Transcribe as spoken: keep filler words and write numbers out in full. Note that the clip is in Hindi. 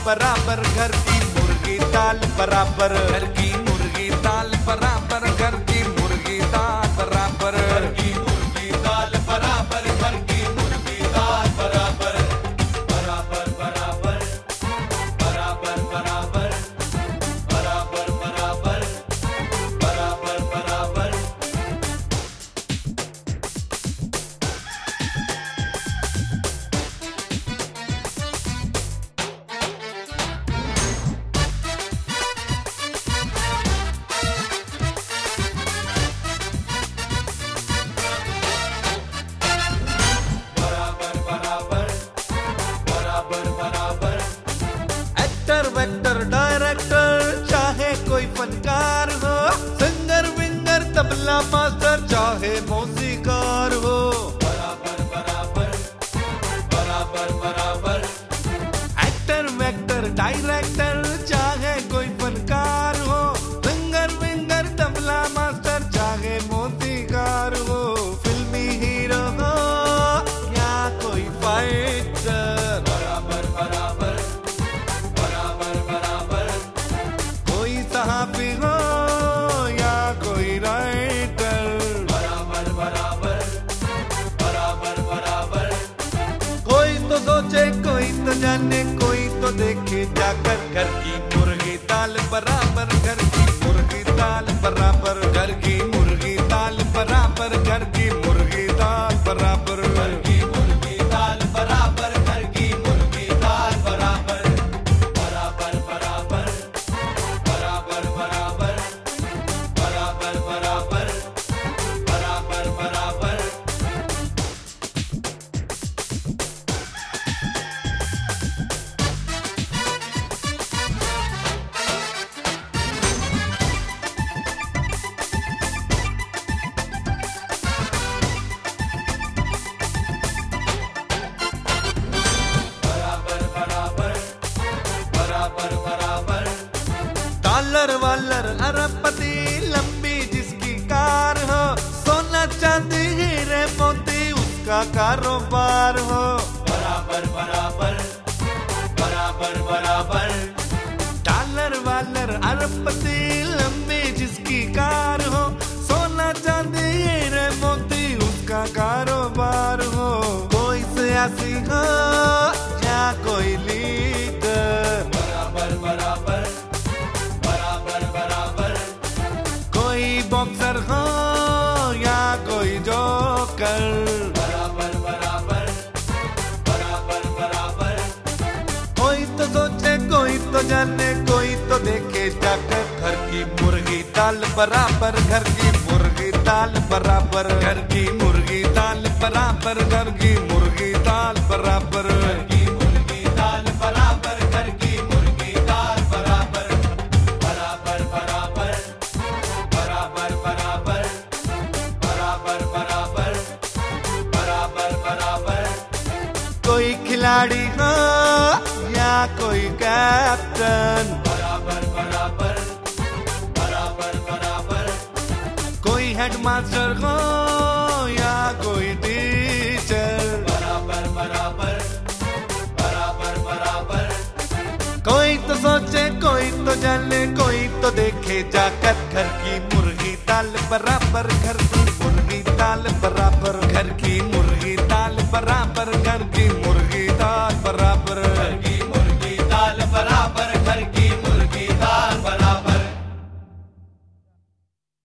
बराबर, घर की मुर्गी दाल बराबर, घर की मुर्गी दाल बराबर, घर की मुर्गी दाल बराबर, घर की मुर्गी दाल बराबर, घर की मुर्गी दाल बराबर, बराबर बराबर बराबर बराबर बराबर बराबर बराबर बराबर। एक्टर वेक्टर डायरेक्टर चाहे कोई फनकार हो, सिंगर विंगर तबला मास्टर चाहे मौसीकार हो, बराबर बराबर बराबर बराबर। एक्टर वेक्टर डायरेक्टर चाहे कोई फनकार हो, सिंगर विंगर तबला मास्टर चाहे मौसीकार हो, फिल्मी हीरो हो या कोई फाइटर, बराबर बराबर सहाफी हो या कोई राइटर, बराबर बराबर बराबर बराबर। कोई तो सोचे कोई तो जाने कोई तो देखे जाकर, घर की मुर्गी दाल बराबर, घर की मुर्गी दाल बराबर, घर की मुर्गी दाल बराबर, घर की मुर्गी दाल बराबर, घर की मुर्गी दाल बराबर, घर की मुर्गी दाल बराबर, बराबर बराबर बराबर बराबर बराबर बराबर बराबर बराबर। डॉलर वालर अरबपति लंबी जिसकी कार हो, सोना चांदी हीरे मोती उसका कारोबार हो, बराबर बराबर बराबर बराबर। डॉलर वालर अरबपति लंबी जिसकी कार हो, सोना चांदी हीरे मोती उसका कारोबार हो, कोई सियासी हो या कोई लीडर, बराबर बराबर बॉक्सर हो या कोई जोकर, बराबर बराबर बराबर बराबर। कोई तो सोचे कोई तो जाने कोई तो देखे जाकर, घर की मुर्गी दाल बराबर, घर की मुर्गी दाल बराबर, घर की मुर्गी दाल बराबर, घर की मुर्गी दाल बराबर, घर की मुर्गी दाल बराबर, घर की मुर्गी दाल बराबर, बराबर बराबर बराबर बराबर बराबर बराबर बराबर बराबर। कोई खिलाड़ी हो या कोई कैप्टन, बराबर बराबर बराबर बराबर। कोई हेडमास्टर हो या कोई टीचर, बराबर बराबर बराबर बराबर। कोई तो सोचे कोई तो जाने कोई तो देखे जाकर, घर की मुर्गी दाल बराबर, घर की मुर्गी दाल बराबर, घर की मुर्गी दाल बराबर, घर की